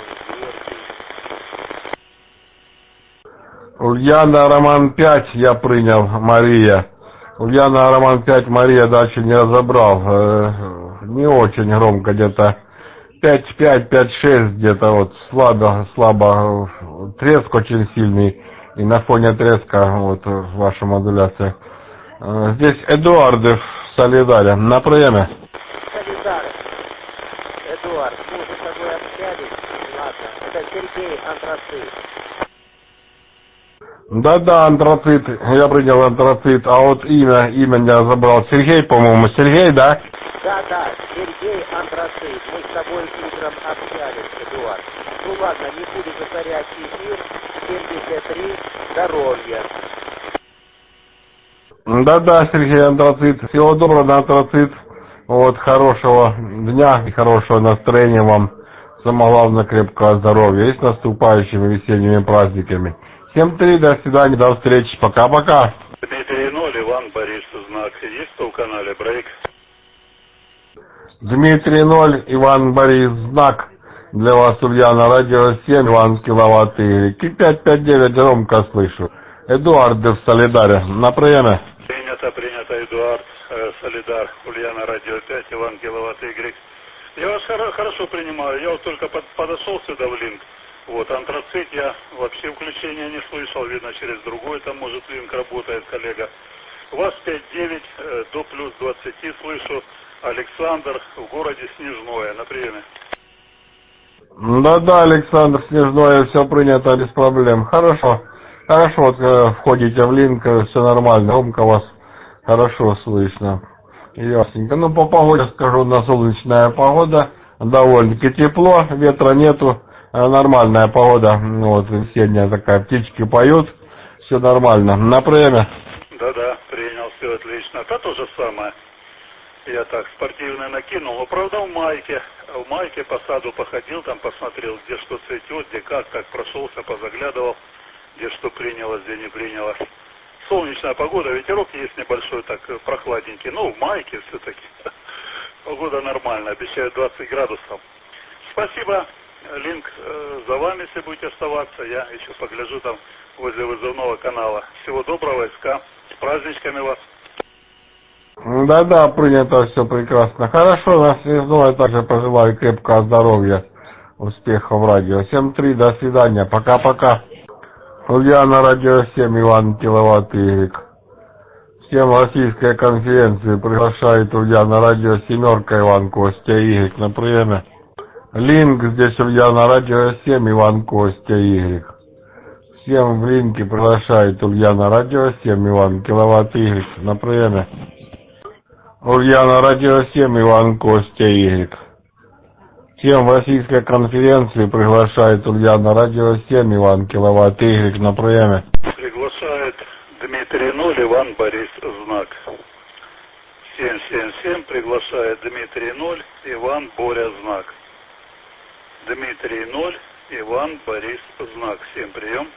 N: Антон четыре.
K: Ульяна Роман пять я принял, Мария. Ульяна Роман пять, Мария дальше не разобрал. Э, не очень громко, где-то пять пять, пять шесть, где-то вот слабо, слабо, треск очень сильный. И на фоне треска вот ваша модуляция. Э, здесь Эдуардов в Солидаре. На приеме.
N: Солидар. Эдуард, мы уже с тобой общались. Ладно, это Сергей Антрацит.
K: Да-да, антрацит, я принял антрацит, а вот имя, имя я забрал. Сергей, по-моему, Сергей, да?
N: Да-да, Сергей Антрацит. Мы с тобой утром общались, Эдуард. Ну ладно, не буду засорять эфир. семьдесят три, здоровья.
K: Да-да, Сергей Антрацит. Всего доброго, антрацит. Вот, хорошего дня и хорошего настроения вам. Самое главное, крепкого здоровья. И с наступающими весенними праздниками. Всем три, до свидания, до встречи. Пока-пока.
O: Дмитрий ноль, Иван Борис, знак. Есть в канале Брейк?
K: Дмитрий ноль, Иван Борис, знак. Для вас, Ульяна, радио семь, Иван киловатт Y. пять пять девять, громко слышу. Эдуард в Солидаре. На приеме.
O: Принято, принято, Эдуард, э, Солидар, Ульяна, радио пять, Иван киловатт Y. Я вас хоро- хорошо принимаю. Я вот только под, подошел сюда в линк. Вот, антрацит я вообще включения не слышал. Видно, через другой там, может, линк работает, коллега. У вас пять девять, э, до плюс двадцати слышу. Александр в городе Снежное. На приеме.
K: Да-да, Александр Снежное, все принято без проблем. Хорошо. Хорошо, вот э, входите в линк, все нормально. Громко вас хорошо слышно. Ясненько. Ну, по погоде скажу, на солнечная погода. Довольно-таки тепло, ветра нету. Нормальная погода. Вот, весенняя такая. Птички поют. Все нормально. На время.
O: Да-да, принял, все отлично. Это то же самое. Я так спортивно накинул. Но, правда, в майке. В майке по саду походил, там посмотрел, где что цветет, где как, так прошелся, позаглядывал, где что принялось, где не принялось. Солнечная погода, ветерок есть небольшой, так прохладненький. Ну, в майке все-таки. Погода нормальная, обещают двадцать градусов. Спасибо, линк э, за вами, если будете оставаться. Я еще погляжу там возле вызывного канала. Всего доброго, СК. С праздничками вас.
K: Да-да, принято, все прекрасно. Хорошо, на связное также пожелаю крепкого здоровья, успехов в радио. семь три, до свидания, пока-пока. Ульяна, радио семь, Иван киловатт Y. Всем российской конференции приглашает Ульяна, радио семерка, Иван Костя Y на приеме. Линк здесь Ульяна, радио семь, Иван Костя Y. Всем в линке приглашает Ульяна, радио семь, Иван киловатт Y на приеме. Ульяна, радио семь, Иван Костя Y. Всем в российской конференции приглашает Ульяна, радио семь, Иван киловатт Y на приеме.
O: Приглашает Дмитрий ноль, Иван Борис, знак. семь семь семь приглашает Дмитрий ноль, Иван Боря, знак. Дмитрий ноль, Иван Борис, знак. Всем прием.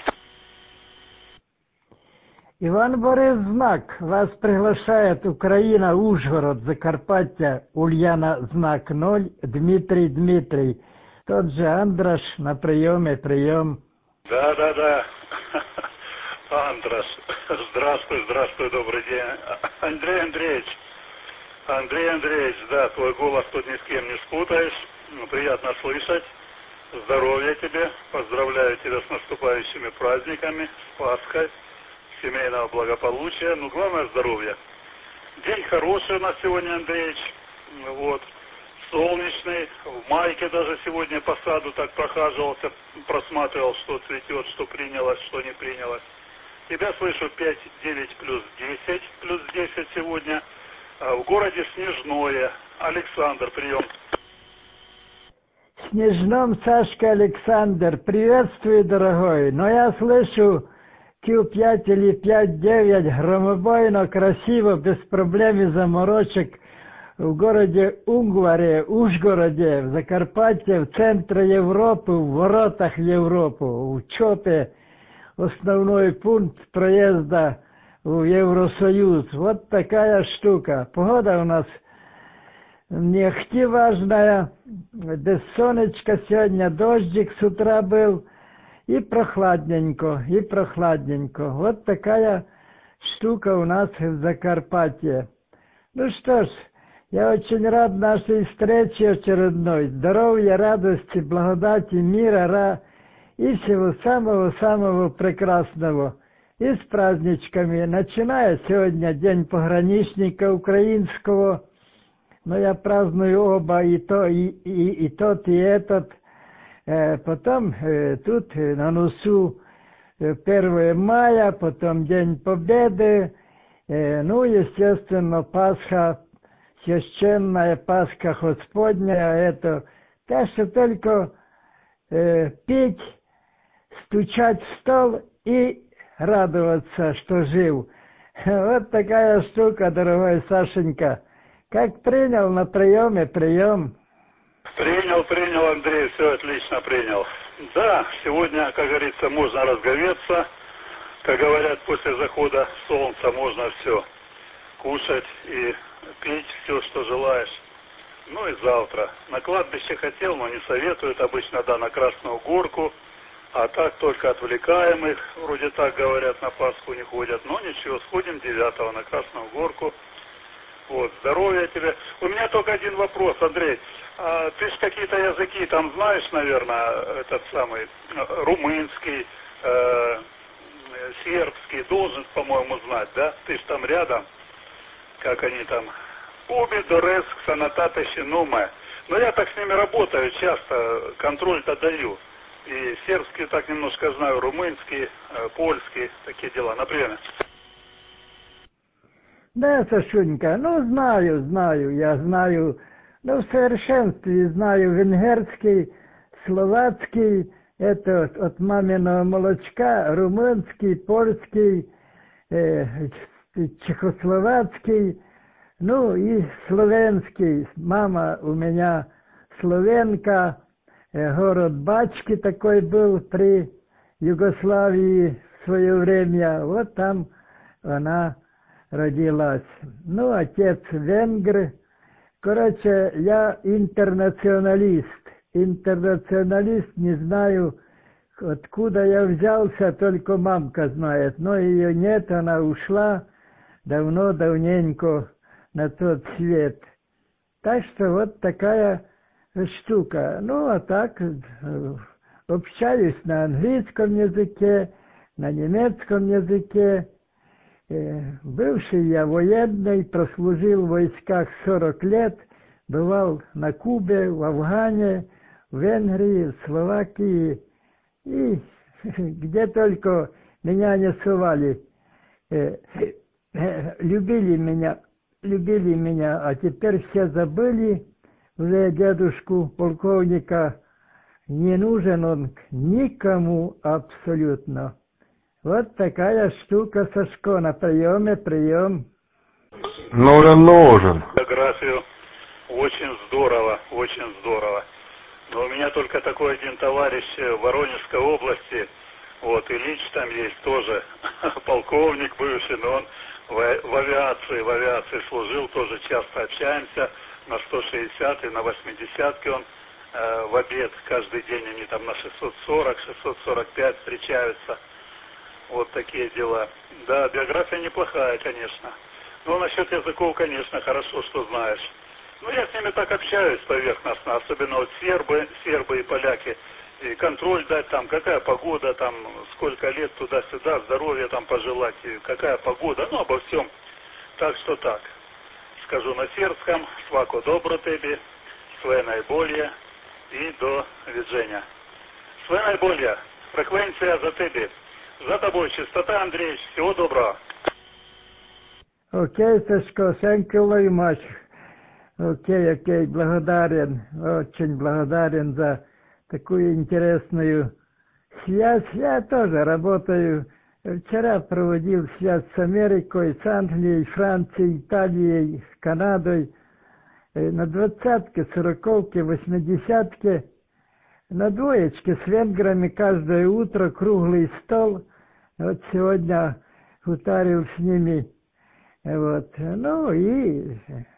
F: Иван Борис, знак. Вас приглашает Украина, Ужгород, Закарпаття, Ульяна, знак ноль, Дмитрий, Дмитрий. Тот же Андраш на приеме, прием.
O: Да, да, да. Андраш, здравствуй, здравствуй, добрый день. Андрей Андреевич, Андрей Андреевич, да, твой голос тут ни с кем не спутаешь. Приятно слышать. Здоровья тебе. Поздравляю тебя с наступающими праздниками, с Пасхой, семейного благополучия. Ну, главное здоровья. День хороший у нас сегодня, Андреевич. Вот. Солнечный. В майке даже сегодня по саду так прохаживался, просматривал, что цветет, что принялось, что не принялось. Тебя слышу пять девять плюс десять, плюс десять сегодня. В городе Снежное. Александр, прием.
F: В Снежном, Сашка Александр, приветствую, дорогой. Но я слышу Q пять или пять девять, громобойно, красиво, без проблем и заморочек. в городе Унгваре, Ужгороде, в Закарпатье, в центре Европы, в воротах Европы, в Чопе, основной пункт проезда в Евросоюз. Вот такая штука. Погода у нас не ахти важная, без солнечка сегодня, дождик с утра был, и прохладненько, и прохладненько. Вот такая штука у нас в Закарпатье. Ну что ж, я очень рад нашей встрече очередной. Здоровья, радости, благодати, мира, ра и всего самого-самого прекрасного. И с праздничками. Начиная сегодня День пограничника украинского, но я праздную оба, и то, и, и, и тот, и этот. Э, потом э, тут э, на носу э, первое мая, потом День Победы, э, ну, естественно, Пасха, священная Пасха Господня, это то, что только э, пить, стучать в стол и радоваться, что жив. Вот такая штука, дорогой Сашенька. Как принял на приеме, прием?
O: Принял, принял, Андрей, все отлично принял. Да, сегодня, как говорится, можно разговеться. Как говорят, после захода солнца можно все кушать и пить все, что желаешь. Ну и завтра. На кладбище хотел, но не советуют. Обычно, да, на Красную Горку. А так только отвлекаемых, вроде так говорят, на Пасху не ходят. Но ничего, сходим девятого на Красную Горку. Вот, здоровья тебе. У меня только один вопрос, Андрей. А ты ж какие-то языки там знаешь, наверное, этот самый румынский, э, сербский, должен, по-моему, знать, да? Ты ж там рядом, как они там. Уби, Дореск, Санатата, Шинуме. Но я так с ними работаю часто, контроль-то даю. И сербский так немножко знаю, румынский, польский, такие дела. Например.
F: Да, Сашунька, ну знаю, знаю, я знаю, ну в совершенстве знаю венгерский, словацкий, это от маминого молочка, румынский, польский, э, чехословацкий, ну и словенский. Мама у меня словенка, э, город Бачки такой был при Югославии в свое время, вот там она родилась. Ну, отец венгр. Короче, я интернационалист. Интернационалист, не знаю, откуда я взялся, только мамка знает. Но ее нет, она ушла давно, давненько на тот свет. Так что вот такая штука. Ну, а так, общаюсь на английском языке, на немецком языке. Бывший я военный, прослужил в войсках сорок лет, бывал на Кубе, в Афгане, в Венгрии, в Словакии, и где только меня не сували. Любили меня, любили меня, а теперь все забыли, уже дедушку полковника, не нужен он никому абсолютно. Вот такая штука, Сашко, на приеме, прием.
K: Нужен, нужен.
O: Фотографию. Очень здорово, очень здорово. Но у меня только такой один товарищ в Воронежской области, вот, Ильич там есть тоже, полковник бывший, но он в, в авиации, в авиации служил, тоже часто общаемся, на сто шестьдесят и на восьмидесятке он э, в обед, каждый день они там на шестьсот сорок, шестьсот сорок пять встречаются. Вот такие дела. Да, биография неплохая, конечно. Но насчет языков, конечно, хорошо, что знаешь. Ну, я с ними так общаюсь поверхностно, особенно вот сербы, сербы и поляки. И контроль дать там, какая погода там, сколько лет туда-сюда, здоровья там пожелать, и какая погода, ну, обо всем. Так что так. Скажу на сербском, свако добро тебе, sve najbolje и до виджения. Sve najbolje, фреквенция за тебе. За тобой, чистота, Андрей. Всего доброго.
F: Окей, Сашко, thank you very much. Окей, окей, благодарен, очень благодарен за такую интересную связь. Я тоже работаю. Вчера проводил связь с Америкой, с Англией, Францией, Италией, с Канадой. на двадцатке, сороковке, восьмидесятке, на двоечке с венграми каждое утро круглый стол. Вот сегодня гутарил с ними. Вот. Ну и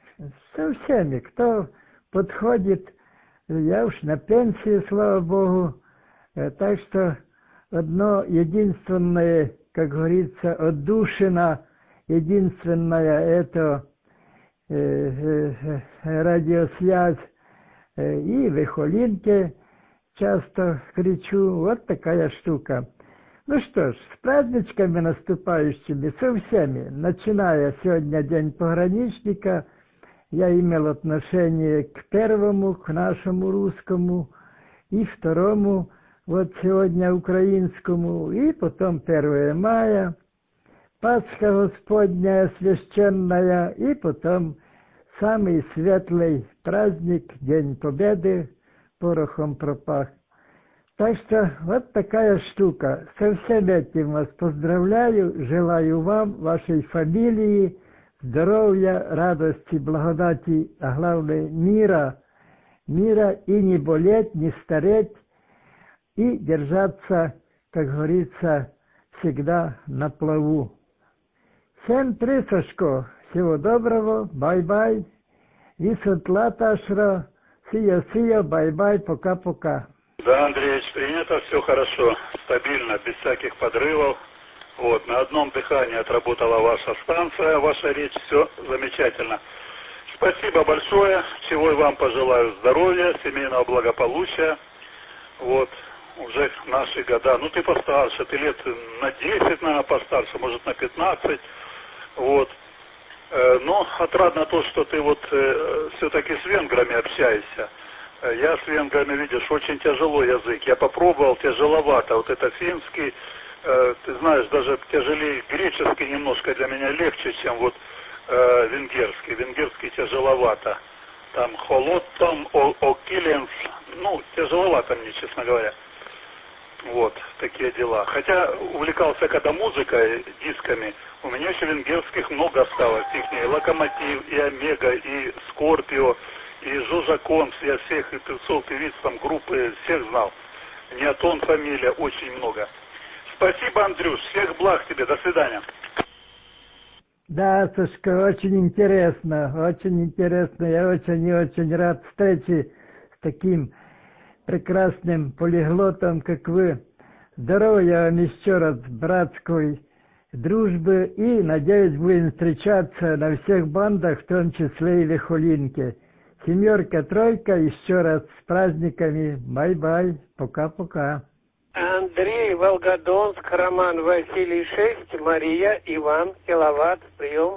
F: со всеми, кто подходит. Я уж на пенсии, слава Богу. Так что одно единственное, как говорится, отдушина, единственная это э, э, радиосвязь. Э, и в Эхолинке часто кричу. Вот такая штука. Ну что ж, с праздничками наступающими, со всеми. Начиная сегодня День пограничника, я имел отношение к первому, к нашему русскому, и второму, вот сегодня украинскому, и потом первое мая, Пасха Господня священная, и потом самый светлый праздник, День Победы, порохом пропах. Так что вот такая штука. Со всем этим вас поздравляю, желаю вам, вашей фамилии, здоровья, радости, благодати, а главное мира, мира и не болеть, не стареть, и держаться, как говорится, всегда на плаву. Всем три, Сашко, всего доброго, бай-бай, висотла ташра, сия-сия, бай-бай, пока-пока.
O: Да, Андреевич, принято, все хорошо, стабильно, без всяких подрывов. Вот, на одном дыхании отработала ваша станция, ваша речь, все замечательно. Спасибо большое, чего и вам пожелаю здоровья, семейного благополучия. Вот, уже наши года, ну ты постарше, ты лет на десять, наверное, постарше, может на пятнадцать. Вот. Но отрадно то, что ты вот э, все-таки с венграми общаешься. Я с венграми, видишь, очень тяжело язык. Я попробовал, тяжеловато. Вот это финский, э, ты знаешь, даже тяжелее греческий немножко для меня легче, чем вот э, венгерский. Венгерский тяжеловато. Там холоттом, окиленс. Ну, тяжеловато мне, честно говоря. Вот, такие дела. Хотя увлекался когда музыкой, дисками, у меня еще венгерских много осталось. Их и Локомотив, и Омега, и Скорпио, и Жужа Конс, я всех и певцов, певиц там группы, всех знал. Неотон фамилия, очень много. Спасибо, Андрюш, всех благ тебе, до свидания.
F: Да, Сашка, очень интересно, очень интересно. Я очень и очень рад встрече с таким прекрасным полиглотом, как вы. Здоровья вам еще раз, братской дружбы, и, надеюсь, будем встречаться на всех бандах, в том числе и в Эхолинке. Семерка, тройка, еще раз с праздниками. Бай-бай, пока-пока.
I: Андрей, Волгодонск, Роман, Василий, шесть, Мария, Иван, Киловатт, прием.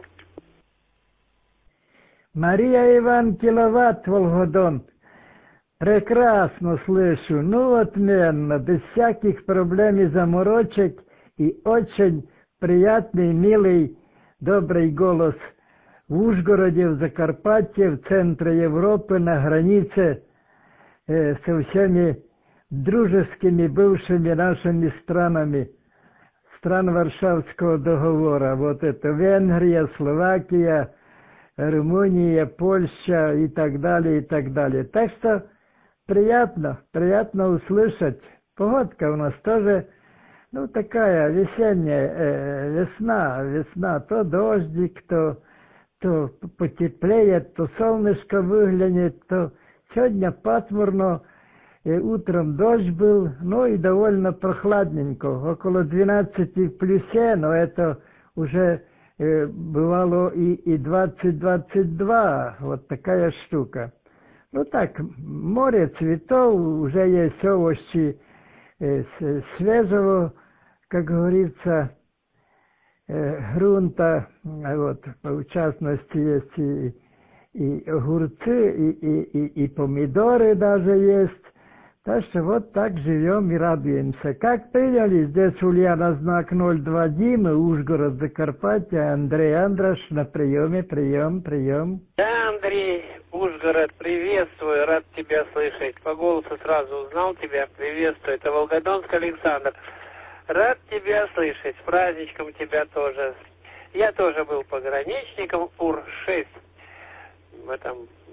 F: Мария, Иван, Киловатт, Волгодонск. Прекрасно слышу, ну отменно, без всяких проблем и заморочек, и очень приятный, милый, добрый голос в Ужгороде, в Закарпатье, в центре Европы, на границе э, со всеми дружескими бывшими нашими странами, стран Варшавского договора. Вот это Венгрия, Словакия, Румыния, Польша и так далее, и так далее. Так что приятно, приятно услышать. Погодка у нас тоже, ну, такая весенняя, э, весна, весна. То дождик, то, то потеплеет, то солнышко выглянет, то сегодня пасмурно, и утром дождь был, ну и довольно прохладненько, около двенадцати в плюсе, но это уже э, бывало и, и двадцать-двадцать два, вот такая штука. Ну так, море цветов, уже есть овощи э, свежего, как говорится, э, грунта, вот, в частности, есть и, и огурцы, и, и, и, и помидоры даже есть. Так что вот так живем и радуемся. Как приняли здесь Ульяна знак ноль два Дима, Ужгород, Закарпатье, Андрей Андраш на приеме, прием, прием.
I: Да, Андрей, Ужгород, приветствую, рад тебя слышать. По голосу сразу узнал тебя, приветствую. Это Волгодонск Александр. Рад тебя слышать, с праздничком тебя тоже. Я тоже был пограничником, Ур шесть, в этом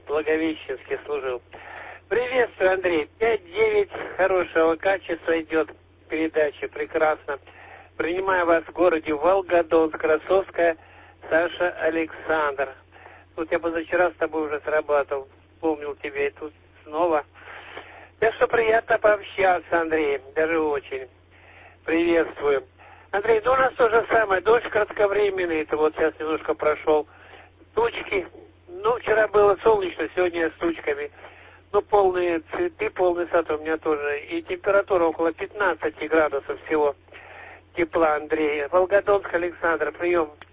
I: Благовещенске служил. Приветствую, Андрей. пять девять хорошего качества идет передача. Прекрасно. Принимаю вас в городе Волгодонск, Красовская, Саша Александр. Тут я позавчера с тобой уже срабатывал. Помнил тебя и тут снова. Так что приятно пообщаться, Андрей. Даже очень. Приветствую. Андрей, ну у нас то же самое. Дождь кратковременный. Это вот сейчас немножко прошел. Тучки. Ну, вчера было солнечно, сегодня с тучками. Ну, полные цветы, полный сад у меня тоже. И температура около пятнадцати градусов всего тепла, Андрей. Волгодонск, Александр, прием.